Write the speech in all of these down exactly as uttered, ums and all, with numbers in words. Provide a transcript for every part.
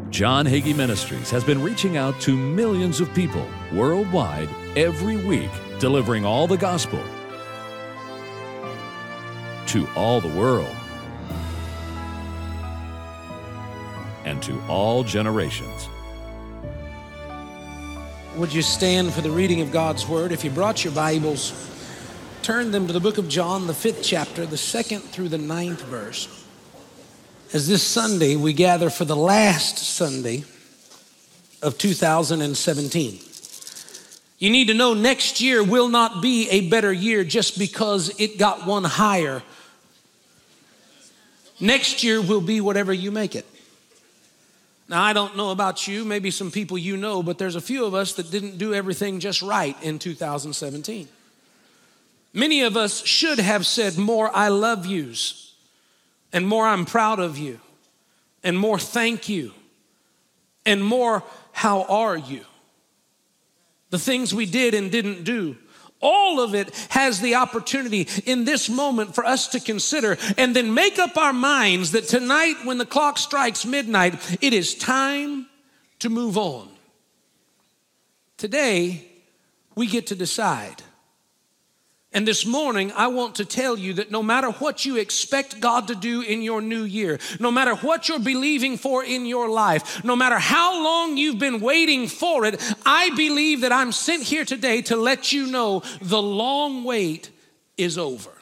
John Hagee Ministries has been reaching out to millions of people worldwide every week, delivering all the gospel to all the world and to all generations. Would you stand for the reading of God's Word? If you brought your Bibles, turn them to the book of John, the fifth chapter, the second through the ninth verse. As this Sunday, we gather for the last Sunday of two thousand seventeen. You need to know next year will not be a better year just because it got one higher. Next year will be whatever you make it. Now, I don't know about you, maybe some people you know, but there's a few of us that didn't do everything just right in two thousand seventeen. Many of us should have said more I love yous, and more I'm proud of you, and more thank you, and more how are you. The things we did and didn't do, all of it has the opportunity in this moment for us to consider and then make up our minds that tonight when the clock strikes midnight, it is time to move on. Today, we get to decide. And this morning, I want to tell you that no matter what you expect God to do in your new year, no matter what you're believing for in your life, no matter how long you've been waiting for it, I believe that I'm sent here today to let you know the long wait is over.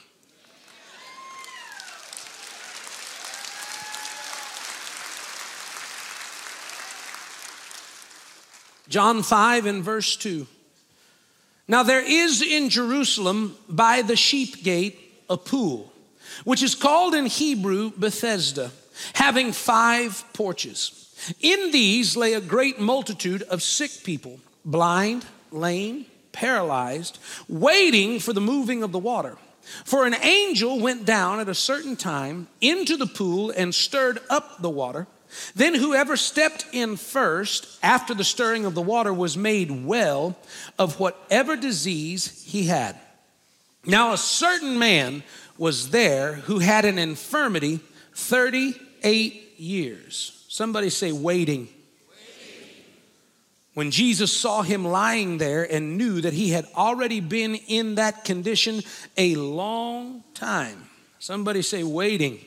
John five and verse two. Now there is in Jerusalem by the sheep gate a pool, which is called in Hebrew Bethesda, having five porches. In these lay a great multitude of sick people, blind, lame, paralyzed, waiting for the moving of the water. For an angel went down at a certain time into the pool and stirred up the water. Then whoever stepped in first after the stirring of the water was made well of whatever disease he had. Now a certain man was there who had an infirmity thirty-eight years. Somebody say waiting. Waiting. When Jesus saw him lying there and knew that he had already been in that condition a long time. Somebody say waiting.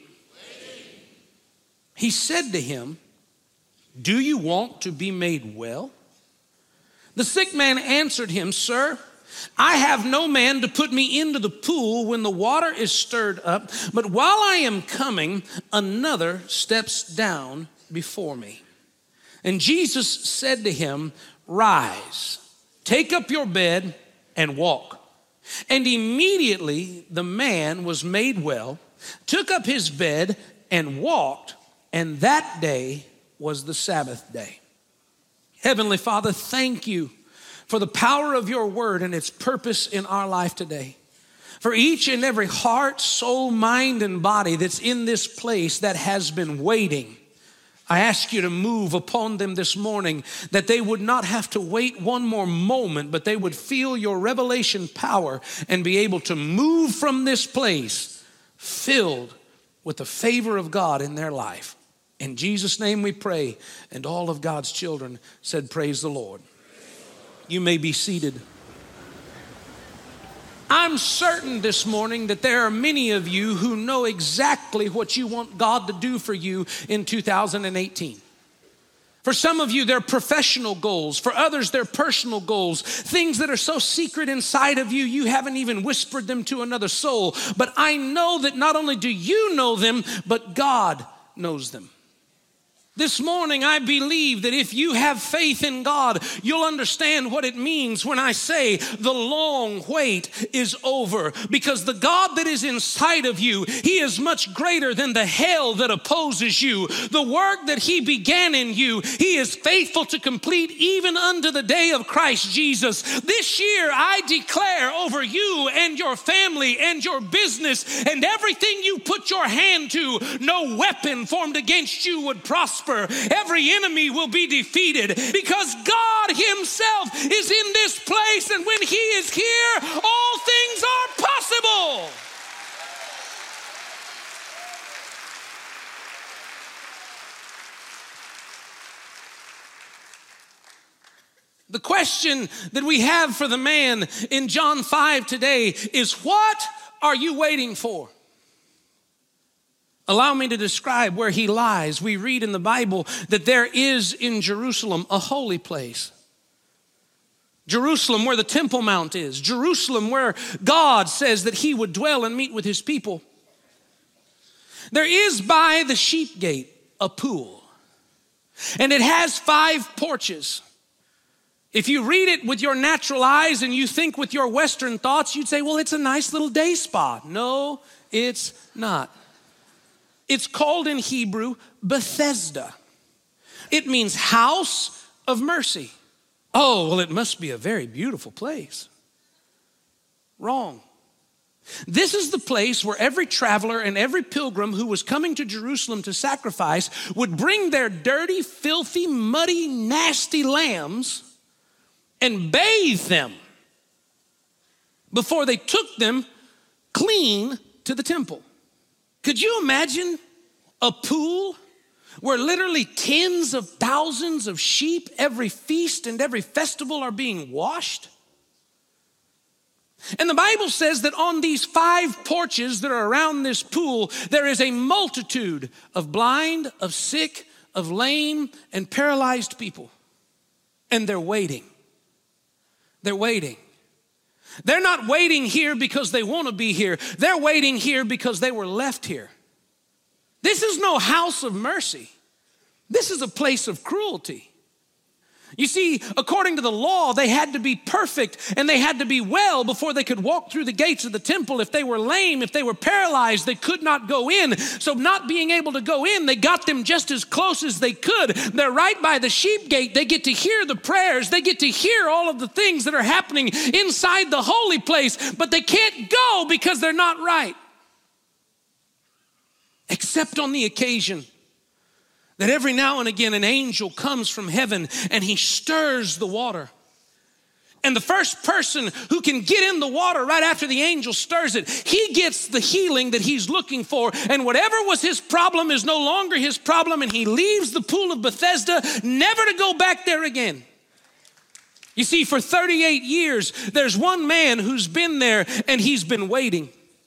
He said to him, "Do you want to be made well?" The sick man answered him, "Sir, I have no man to put me into the pool when the water is stirred up, but while I am coming, another steps down before me." And Jesus said to him, "Rise, take up your bed and walk." And immediately the man was made well, took up his bed and walked. And that day was the Sabbath day. Heavenly Father, thank you for the power of your word and its purpose in our life today. For each and every heart, soul, mind, and body that's in this place that has been waiting, I ask you to move upon them this morning, that they would not have to wait one more moment, but they would feel your revelation power and be able to move from this place filled with the favor of God in their life. In Jesus' name we pray, and all of God's children said, praise the Lord. You may be seated. I'm certain this morning that there are many of you who know exactly what you want God to do for you in two thousand eighteen. For some of you, they're professional goals. For others, they're personal goals. Things that are so secret inside of you, you haven't even whispered them to another soul. But I know that not only do you know them, but God knows them. This morning, I believe that if you have faith in God, you'll understand what it means when I say the long wait is over. Because the God that is inside of you, he is much greater than the hell that opposes you. The work that he began in you, he is faithful to complete even unto the day of Christ Jesus. This year, I declare over you and your family and your business and everything you put your hand to, no weapon formed against you would prosper. Every enemy will be defeated because God himself is in this place, and when he is here, all things are possible. The question that we have for the man in John five today is, what are you waiting for? Allow me to describe where he lies. We read in the Bible that there is in Jerusalem a holy place. Jerusalem, where the Temple Mount is. Jerusalem, where God says that he would dwell and meet with his people. There is by the sheep gate a pool, and it has five porches. If you read it with your natural eyes and you think with your Western thoughts, you'd say, well, it's a nice little day spa. No, it's not. It's called in Hebrew Bethesda. It means house of mercy. Oh, well, it must be a very beautiful place. Wrong. This is the place where every traveler and every pilgrim who was coming to Jerusalem to sacrifice would bring their dirty, filthy, muddy, nasty lambs and bathe them before they took them clean to the temple. Could you imagine a pool where literally tens of thousands of sheep every feast and every festival are being washed? And the Bible says that on these five porches that are around this pool, there is a multitude of blind, of sick, of lame, and paralyzed people. And they're waiting. They're waiting. They're not waiting here because they want to be here. They're waiting here because they were left here. This is no house of mercy. This is a place of cruelty. You see, according to the law, they had to be perfect and they had to be well before they could walk through the gates of the temple. If they were lame, if they were paralyzed, they could not go in. So not being able to go in, they got them just as close as they could. They're right by the sheep gate. They get to hear the prayers. They get to hear all of the things that are happening inside the holy place, but they can't go because they're not right. Except on the occasion that every now and again an angel comes from heaven and he stirs the water. And the first person who can get in the water right after the angel stirs it, he gets the healing that he's looking for. And whatever was his problem is no longer his problem, and he leaves the pool of Bethesda never to go back there again. You see, for thirty-eight years, there's one man who's been there and he's been waiting.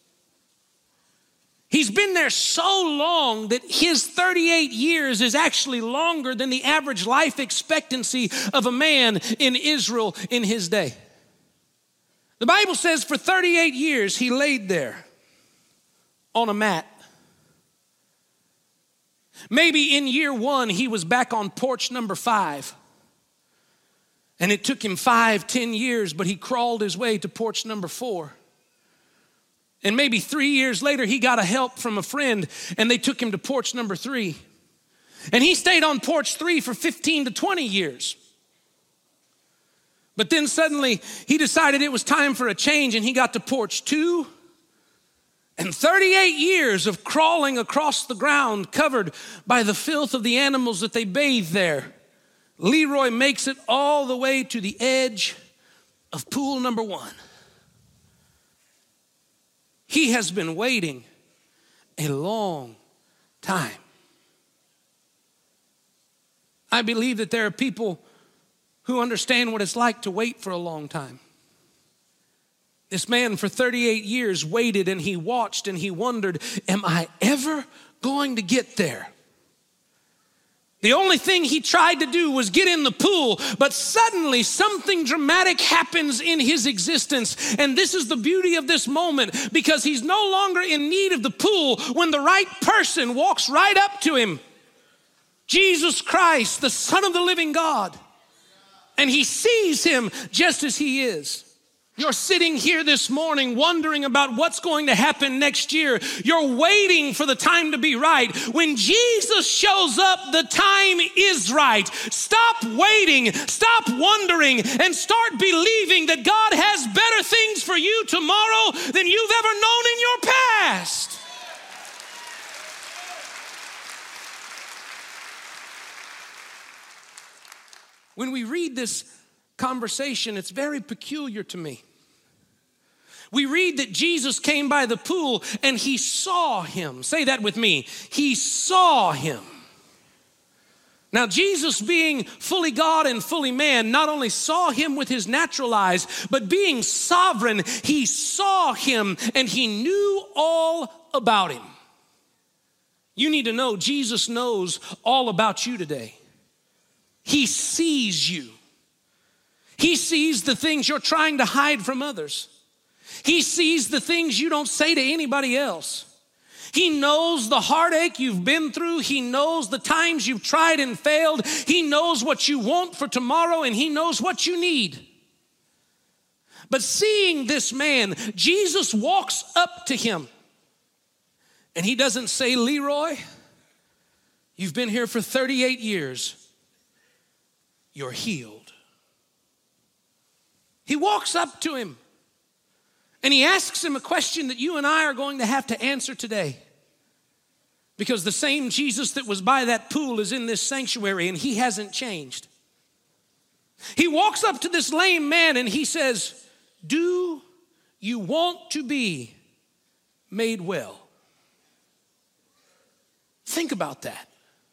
He's been there so long that his thirty-eight years is actually longer than the average life expectancy of a man in Israel in his day. The Bible says for thirty-eight years he laid there on a mat. Maybe in year one he was back on porch number five. And it took him five, ten years, but he crawled his way to porch number four. And maybe three years later, he got a help from a friend and they took him to porch number three. And he stayed on porch three for fifteen to twenty years. But then suddenly he decided it was time for a change and he got to porch two. And thirty-eight years of crawling across the ground covered by the filth of the animals that they bathe there. Leroy makes it all the way to the edge of pool number one. He has been waiting a long time. I believe that there are people who understand what it's like to wait for a long time. This man for thirty-eight years waited and he watched and he wondered, am I ever going to get there? The only thing he tried to do was get in the pool, but suddenly something dramatic happens in his existence. And this is the beauty of this moment, because he's no longer in need of the pool when the right person walks right up to him. Jesus Christ, the Son of the living God. And he sees him just as he is. You're sitting here this morning wondering about what's going to happen next year. You're waiting for the time to be right. When Jesus shows up, the time is right. Stop waiting, stop wondering, and start believing that God has better things for you tomorrow than you've ever known in your past. When we read this conversation, it's very peculiar to me. We read that Jesus came by the pool and he saw him. Say that with me. He saw him. Now, Jesus, being fully God and fully man, not only saw him with his natural eyes, but being sovereign, he saw him and he knew all about him. You need to know Jesus knows all about you today. He sees you. He sees the things you're trying to hide from others. He sees the things you don't say to anybody else. He knows the heartache you've been through. He knows the times you've tried and failed. He knows what you want for tomorrow, and he knows what you need. But seeing this man, Jesus walks up to him, and he doesn't say, Leroy, you've been here for thirty-eight years. You're healed. He walks up to him, and he asks him a question that you and I are going to have to answer today. Because the same Jesus that was by that pool is in this sanctuary, and he hasn't changed. He walks up to this lame man and he says, do you want to be made well? Think about that.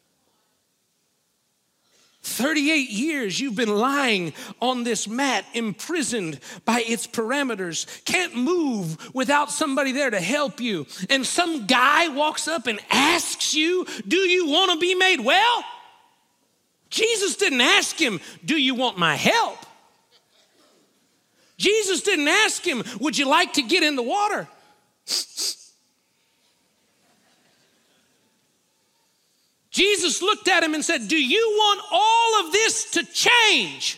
thirty-eight years you've been lying on this mat, imprisoned by its parameters, can't move without somebody there to help you. And some guy walks up and asks you, do you want to be made well? Jesus didn't ask him, do you want my help? Jesus didn't ask him, would you like to get in the water? Jesus looked at him and said, do you want all of this to change?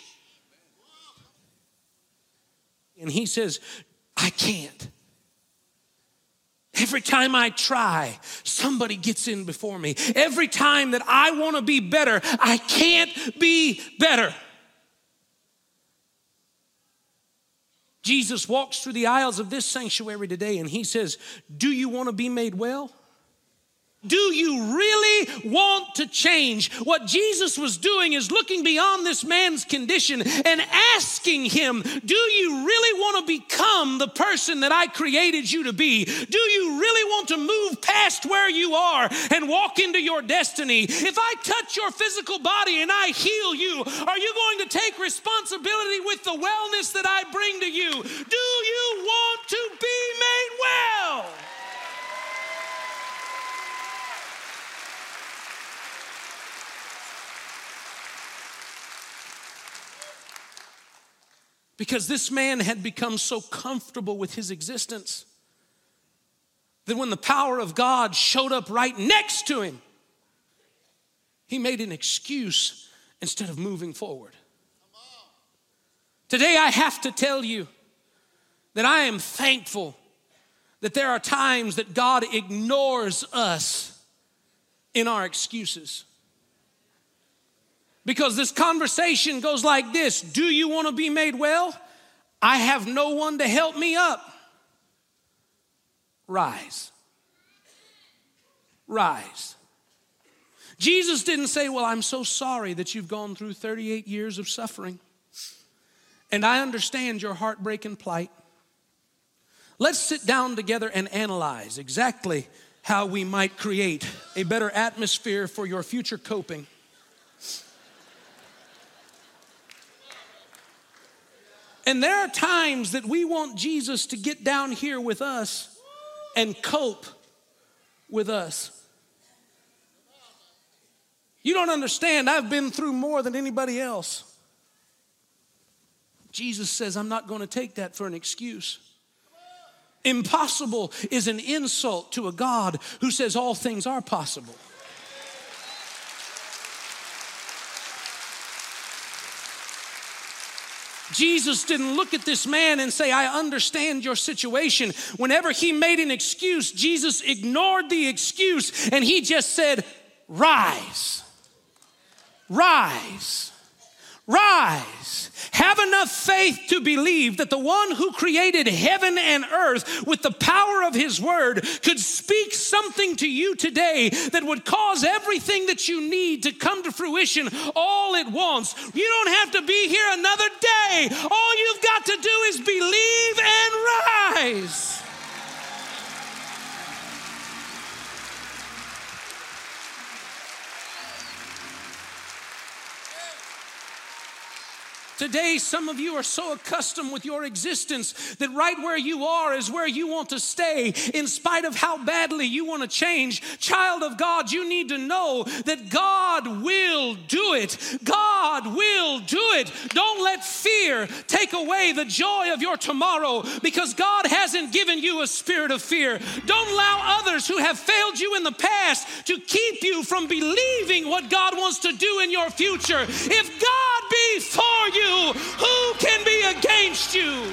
And he says, I can't. Every time I try, somebody gets in before me. Every time that I want to be better, I can't be better. Jesus walks through the aisles of this sanctuary today and he says, do you want to be made well? Do you really want to change? What Jesus was doing is looking beyond this man's condition and asking him, do you really want to become the person that I created you to be? Do you really want to move past where you are and walk into your destiny? If I touch your physical body and I heal you, are you going to take responsibility with the wellness that I bring to you? Do you want to be made well? Because this man had become so comfortable with his existence that when the power of God showed up right next to him, he made an excuse instead of moving forward. Today I have to tell you that I am thankful that there are times that God ignores us in our excuses. Because this conversation goes like this. Do you want to be made well? I have no one to help me up. Rise. Rise. Jesus didn't say, well, I'm so sorry that you've gone through thirty-eight years of suffering. And I understand your heartbreaking plight. Let's sit down together and analyze exactly how we might create a better atmosphere for your future coping. And there are times that we want Jesus to get down here with us and cope with us. You don't understand, I've been through more than anybody else. Jesus says, I'm not going to take that for an excuse. Impossible is an insult to a God who says all things are possible. Jesus didn't look at this man and say, I understand your situation. Whenever he made an excuse, Jesus ignored the excuse and he just said, rise, rise, rise. Have enough faith to believe that the one who created heaven and earth with the power of his word could speak something to you today that would cause everything that you need to come to fruition all at once. You don't have to be here another day. All you've got to do is believe and rise. Today, some of you are so accustomed with your existence that right where you are is where you want to stay, in spite of how badly you want to change. Child of God, you need to know that God will do it. God will do it. Don't let fear take away the joy of your tomorrow, because God hasn't given you a spirit of fear. Don't allow others who have failed you in the past to keep you from believing what God wants to do in your future. If God be for you, who can be against you?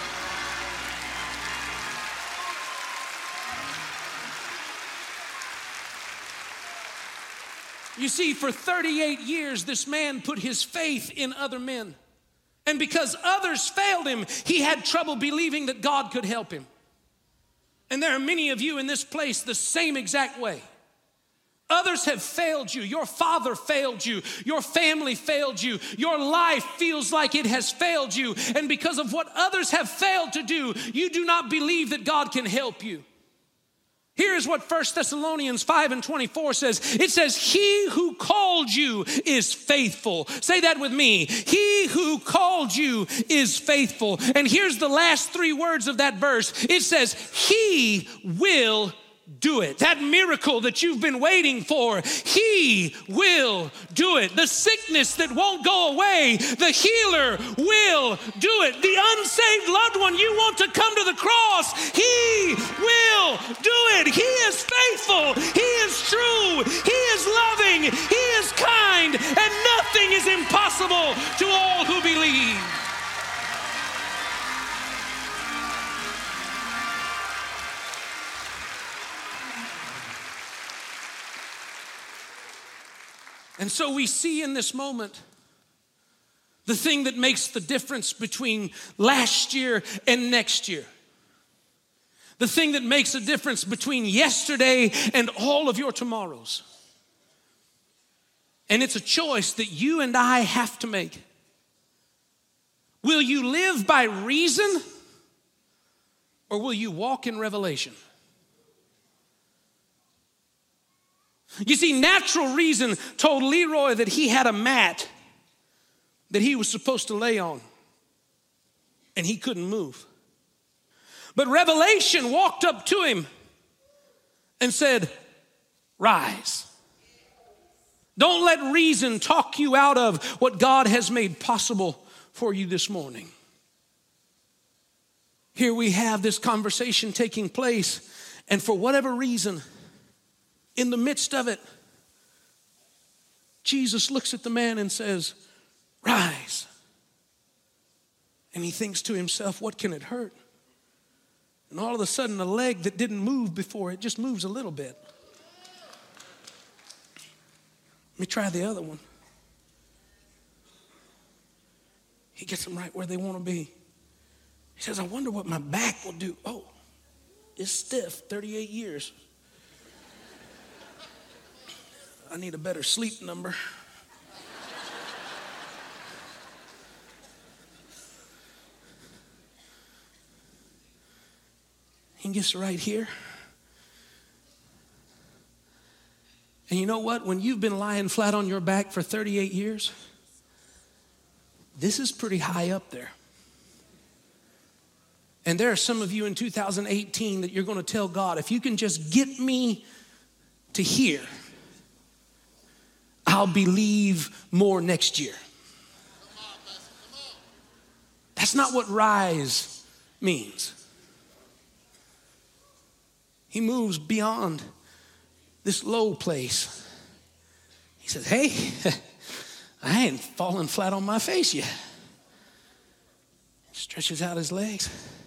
You see, for thirty-eight years, this man put his faith in other men. And because others failed him, he had trouble believing that God could help him. And there are many of you in this place the same exact way. Others have failed you. Your father failed you. Your family failed you. Your life feels like it has failed you. And because of what others have failed to do, you do not believe that God can help you. Here's what First Thessalonians five and twenty-four says. It says, he who called you is faithful. Say that with me. He who called you is faithful. And here's the last three words of that verse. It says, he will do it. That miracle that you've been waiting for, he will do it. The sickness that won't go away, the healer will do it. The unsaved loved one you want to come to the cross, he will do it. He is faithful. He is true. He is loving. He is kind. And nothing is impossible to all who believe. And so we see in this moment the thing that makes the difference between last year and next year. The thing that makes a difference between yesterday and all of your tomorrows. And it's a choice that you and I have to make. Will you live by reason, or will you walk in revelation? You see, natural reason told Leroy that he had a mat that he was supposed to lay on, and he couldn't move. But revelation walked up to him and said, rise. Don't let reason talk you out of what God has made possible for you this morning. Here we have this conversation taking place, and for whatever reason, in the midst of it, Jesus looks at the man and says, rise. And he thinks to himself, what can it hurt? And all of a sudden, a leg that didn't move before, it just moves a little bit. Let me try the other one. He gets them right where they want to be. He says, I wonder what my back will do. Oh, it's stiff, thirty-eight years. I need a better sleep number. He gets right here. And you know what? When you've been lying flat on your back for thirty-eight years, this is pretty high up there. And there are some of you in two thousand eighteen that you're going to tell God, if you can just get me to here, I'll believe more next year. That's not what rise means. He moves beyond this low place. He says, hey, I ain't fallen flat on my face yet. Stretches out his legs.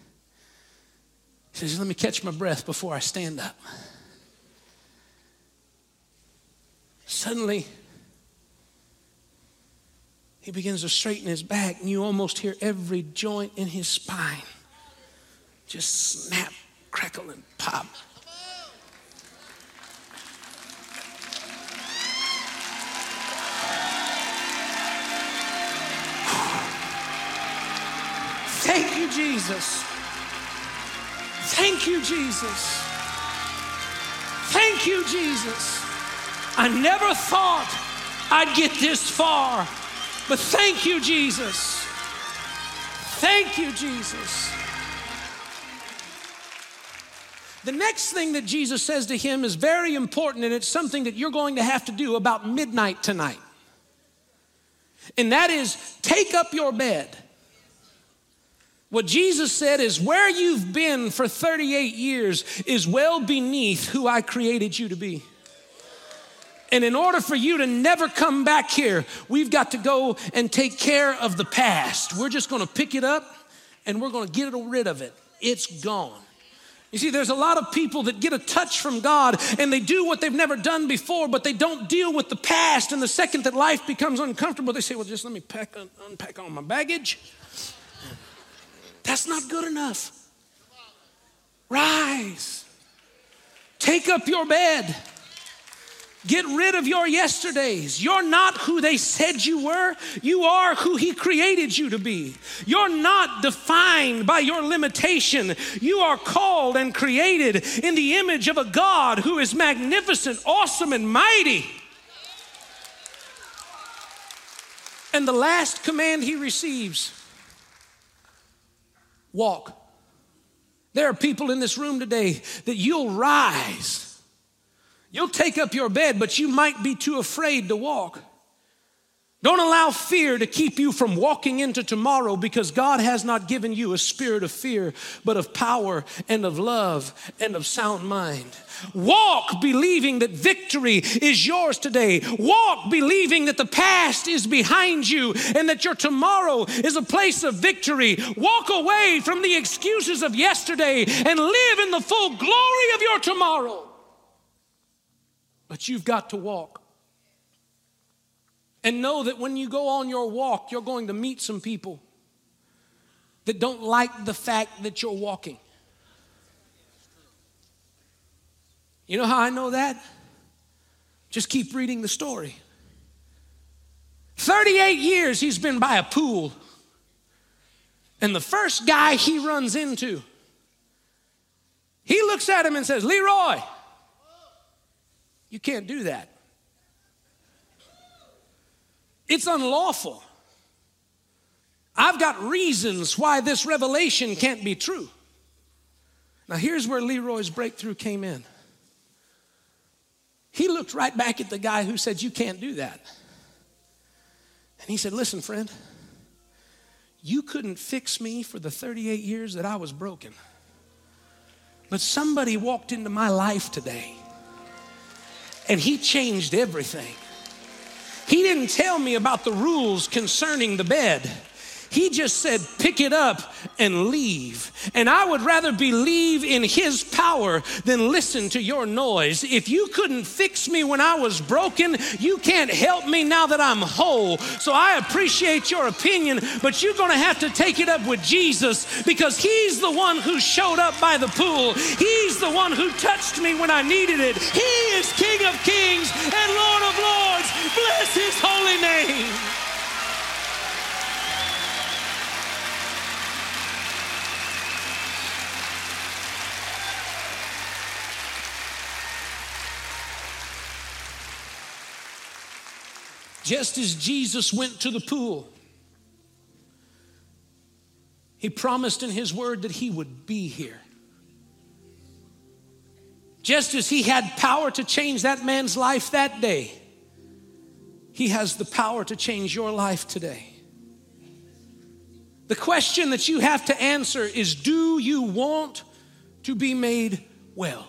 He says, let me catch my breath before I stand up. Suddenly, he begins to straighten his back, and you almost hear every joint in his spine just snap, crackle, and pop. Thank you, Jesus. Thank you, Jesus. Thank you, Jesus. I never thought I'd get this far, but thank you, Jesus. Thank you, Jesus. The next thing that Jesus says to him is very important, and it's something that you're going to have to do about midnight tonight. And that is, take up your bed. What Jesus said is, where you've been for thirty-eight years is well beneath who I created you to be. And in order for you to never come back here, we've got to go and take care of the past. We're just going to pick it up and we're going to get rid of it. It's gone. You see, there's a lot of people that get a touch from God and they do what they've never done before, but they don't deal with the past. And the second that life becomes uncomfortable, they say, well, just let me pack, unpack all my baggage. That's not good enough. Rise. Take up your bed. Get rid of your yesterdays. You're not who they said you were. You are who he created you to be. You're not defined by your limitation. You are called and created in the image of a God who is magnificent, awesome, and mighty. And the last command he receives, walk. There are people in this room today that you'll rise. You'll take up your bed, but you might be too afraid to walk. Don't allow fear to keep you from walking into tomorrow, because God has not given you a spirit of fear, but of power and of love and of sound mind. Walk believing that victory is yours today. Walk believing that the past is behind you and that your tomorrow is a place of victory. Walk away from the excuses of yesterday and live in the full glory of your tomorrow. But you've got to walk. And know that when you go on your walk, you're going to meet some people that don't like the fact that you're walking. You know how I know that? Just keep reading the story. thirty-eight years he's been by a pool. And the first guy he runs into, he looks at him and says, Leroy, you can't do that. It's unlawful. I've got reasons why this revelation can't be true. Now here's where Leroy's breakthrough came in. He looked right back at the guy who said, you can't do that. And he said, listen, friend, you couldn't fix me for the thirty-eight years that I was broken. But somebody walked into my life today and he changed everything. He didn't tell me about the rules concerning the bed. He just said, pick it up and leave. And I would rather believe in his power than listen to your noise. If you couldn't fix me when I was broken, you can't help me now that I'm whole. So I appreciate your opinion, but you're going to have to take it up with Jesus, because he's the one who showed up by the pool. He's the one who touched me when I needed it. He is King of Kings and Lord of Lords. Bless his holy name. Just as Jesus went to the pool, he promised in his word that he would be here. Just as he had power to change that man's life that day, he has the power to change your life today. The question that you have to answer is, do you want to be made well?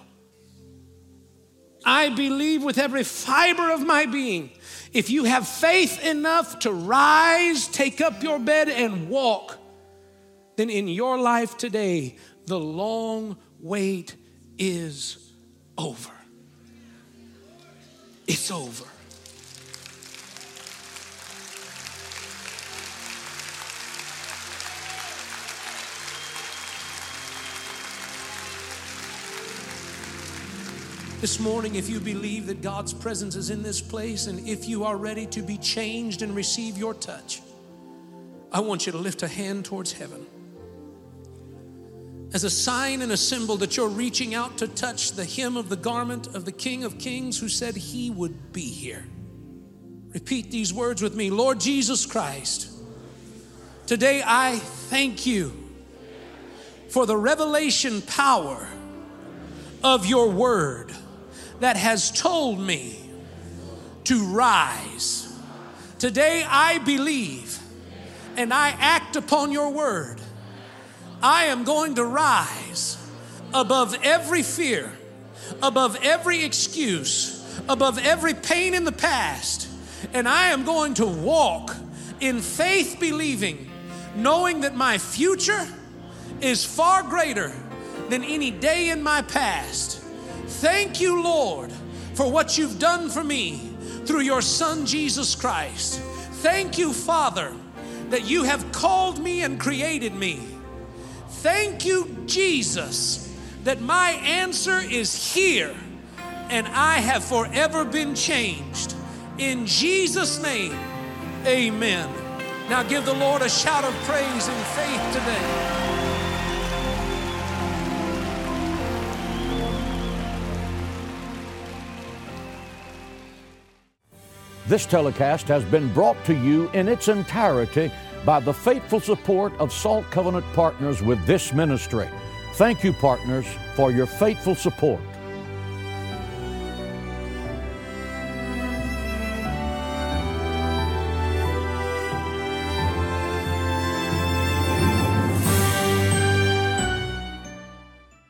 I believe with every fiber of my being, if you have faith enough to rise, take up your bed and walk, then in your life today, the long wait is over. It's over. This morning, if you believe that God's presence is in this place, and if you are ready to be changed and receive your touch, I want you to lift a hand towards heaven as a sign and a symbol that you're reaching out to touch the hem of the garment of the King of Kings who said he would be here. Repeat these words with me. Lord Jesus Christ, Today I thank you for the revelation power of your word that has told me to rise. Today I believe and I act upon your word. I am going to rise above every fear, above every excuse, above every pain in the past, and I am going to walk in faith, believing, knowing that my future is far greater than any day in my past. Thank you, Lord, for what you've done for me through your Son, Jesus Christ. Thank you, Father, that you have called me and created me. Thank you, Jesus, that my answer is here and I have forever been changed. In Jesus' name, amen. Now give the Lord a shout of praise and faith today. This telecast has been brought to you in its entirety by the faithful support of Salt Covenant Partners with this ministry. Thank you, partners, for your faithful support.